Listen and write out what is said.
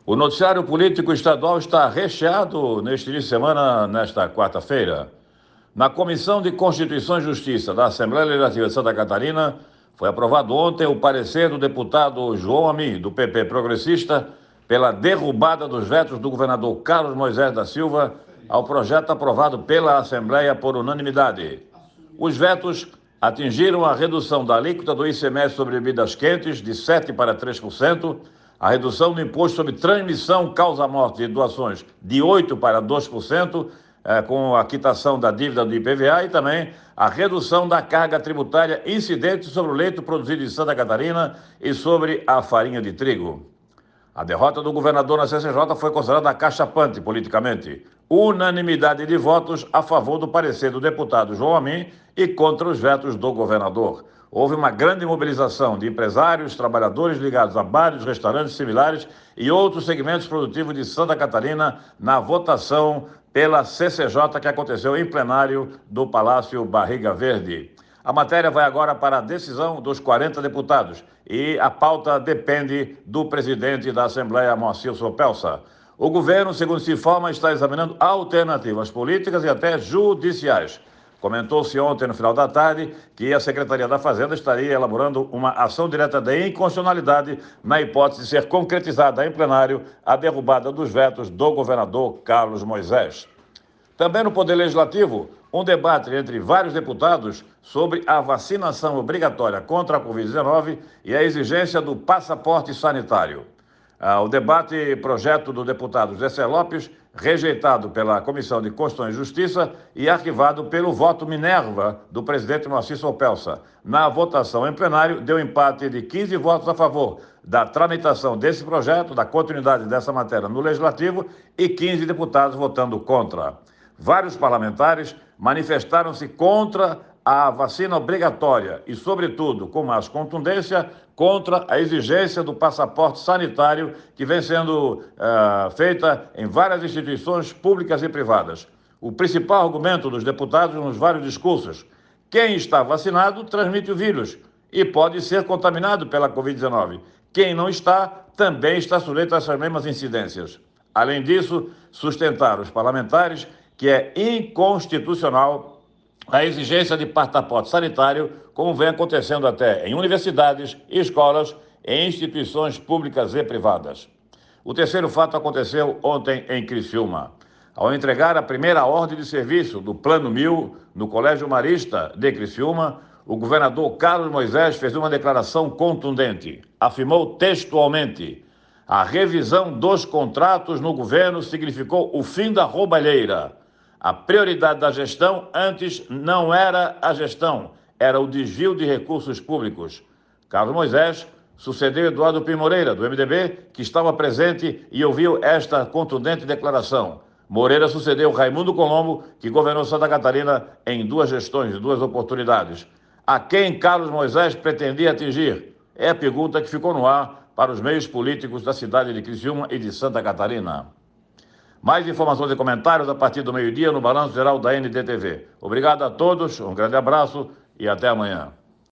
O noticiário político estadual está recheado neste início de semana, nesta quarta-feira. Na Comissão de Constituição e Justiça da Assembleia Legislativa de Santa Catarina, foi aprovado ontem o parecer do deputado João Amin, do PP Progressista, pela derrubada dos vetos do governador Carlos Moisés da Silva ao projeto aprovado pela Assembleia por unanimidade. Os vetos atingiram a redução da alíquota do ICMS sobre bebidas quentes de 7% para 3%, a redução do imposto sobre transmissão causa-morte de doações de 8% para 2%, com a quitação da dívida do IPVA, e também a redução da carga tributária incidente sobre o leite produzido em Santa Catarina e sobre a farinha de trigo. A derrota do governador na CCJ foi considerada acachapante politicamente. Unanimidade de votos a favor do parecer do deputado João Amin e contra os vetos do governador. Houve uma grande mobilização de empresários, trabalhadores ligados a bares, restaurantes similares e outros segmentos produtivos de Santa Catarina na votação pela CCJ que aconteceu em plenário do Palácio Barriga Verde. A matéria vai agora para a decisão dos 40 deputados e a pauta depende do presidente da Assembleia, Moacir Sopelsa. O governo, segundo se informa, está examinando alternativas políticas e até judiciais. Comentou-se ontem, no final da tarde, que a Secretaria da Fazenda estaria elaborando uma ação direta de inconstitucionalidade na hipótese de ser concretizada em plenário a derrubada dos vetos do governador Carlos Moisés. Também no Poder Legislativo, um debate entre vários deputados sobre a vacinação obrigatória contra a Covid-19 e a exigência do passaporte sanitário. O debate projeto do deputado Gessé Lopes, rejeitado pela Comissão de Constituição e Justiça e arquivado pelo voto Minerva do presidente Moacir Sopelsa. Na votação em plenário, deu empate de 15 votos a favor da tramitação desse projeto, da continuidade dessa matéria no Legislativo, e 15 deputados votando contra. Vários parlamentares manifestaram-se contra a vacina obrigatória e, sobretudo, com mais contundência, contra a exigência do passaporte sanitário que vem sendo feita em várias instituições públicas e privadas. O principal argumento dos deputados nos vários discursos: quem está vacinado transmite o vírus e pode ser contaminado pela Covid-19. Quem não está, também está sujeito a essas mesmas incidências. Além disso, sustentaram os parlamentares que é inconstitucional a exigência de passaporte sanitário, como vem acontecendo até em universidades, escolas e instituições públicas e privadas. O terceiro fato aconteceu ontem em Criciúma. Ao entregar a primeira ordem de serviço do Plano 1000 no Colégio Marista de Criciúma, o governador Carlos Moisés fez uma declaração contundente. Afirmou textualmente: a revisão dos contratos no governo significou o fim da roubalheira. A prioridade da gestão antes não era a gestão, era o desvio de recursos públicos. Carlos Moisés sucedeu Eduardo Pim Moreira, do MDB, que estava presente e ouviu esta contundente declaração. Moreira sucedeu Raimundo Colombo, que governou Santa Catarina em 2 gestões, 2 oportunidades. A quem Carlos Moisés pretendia atingir? É a pergunta que ficou no ar para os meios políticos da cidade de Criciúma e de Santa Catarina. Mais informações e comentários a partir do meio-dia no Balanço Geral da NDTV. Obrigado a todos, um grande abraço e até amanhã.